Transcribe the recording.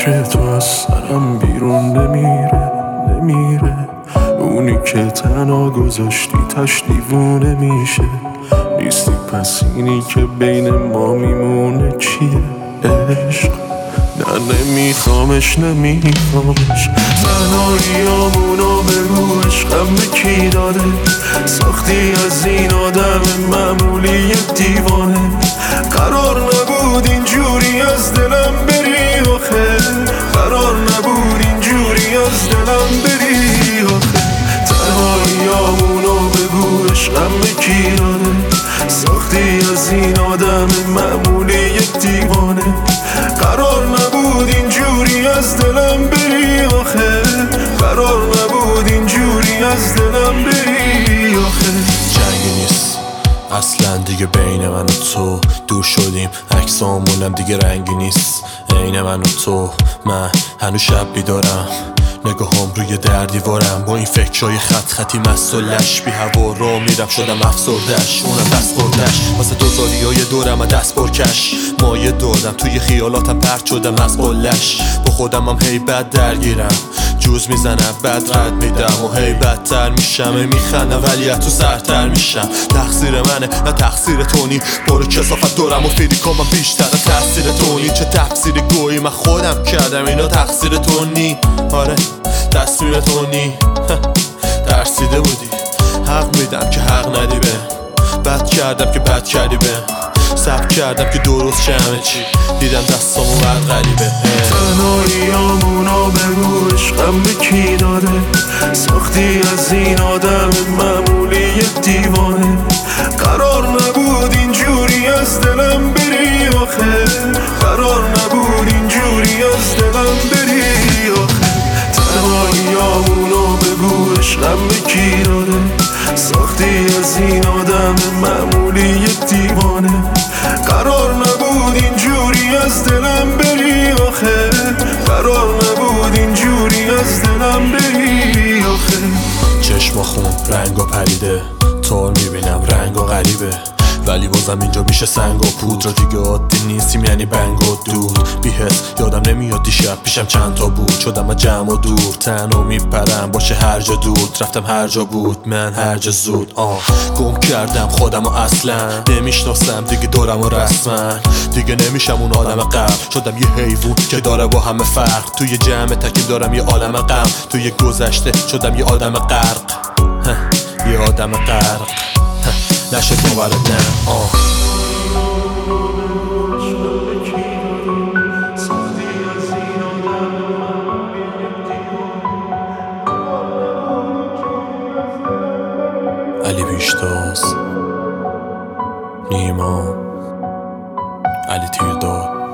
که تو از سرم بیرون نمیره اونی که تنها گذاشتی تش دیوونه میشه نیستی پس اینی که بین ما میمونه چیه عشق نه نمیخوامش تنهاییامونو بگو عشقم به کی داده ساختی از این آدم معمولی دیوانه قرار نبود اینجوری از دلم بری آخه قرار نبود اینجوری از دلم بری آخه تنهاییامونو بگو عشقم به کی داده ساختی از این آدم معمولی دیوانه قرار نبود اینجوری از دلم بری آخه قرار نبود اینجوری از دلم بری آخه جنگی نیست اصلا دیگه بین من و تو دور شدیم عکسامونم دیگه رنگی نیست عین من و تو من هنوز شب بیدارم نگاهم روی در دیوارم با این فکرهای خطی مست و لش بی هوا را میرم شدم افسردش اونم دست بردش واسه دوزاری های دورم و دست برکش مایه دادم توی خیالاتم پرت شدم از قلش با خودم هم هی بد درگیرم جوز میزنم بد رد میدم و هی بدتر میشم میخندم ولی تو سرتر میشم تقصیر منه نه تقصیر تونی برو کسافت دورم و فیدیکام من بیشتر تقصیر تونی چه تقصیر گویی من خودم کردم اینا تقصیر تونی آره تصویر تونی ترسیده بودی حق میدم که حق ندی به بد کردم که بد کردی به صبر کردم که درست شه همه چی دیدم دستامو بد غریبه تنهاییامونو بگو عشقم به کی داده ساختی از این آدم معمولی دیوانه قرار نبود اینجوری از دلم بری آخه قرار نبود اینجوری از دلم بری آخه تنهاییامونو بگو عشقم به کی داده ساختی از این آدم معمولی دیوانه قرار نبود اینجوری از دلم بری آخه قرار نبود اینجوری از دلم بری آخه چشما خون رنگا پریده تار میبینم رنگا غریبه ولی بازم اینجا میشه سنگ و پود را دیگه عادی نیستیم یعنی بنگ و دود بی‌حس یادم نمیاد دیشب پیشم چند تا بود شدم از جمع و دور تنها میپرم باشه هر جا دود رفتم هر جا بود من هر جا زود گم کردم خودم و اصلا نمیشناسم دیگه دورم و رسما دیگه نمیشم اون آدم قبل شدم یه حیوان که داره با همه فرق توی جمع تکیم دارم یه عالم غم توی گذشته شدم یه آدم غرق یه آدم غرق نشه باورت نه علی پیشتاز نیما علی تیرداد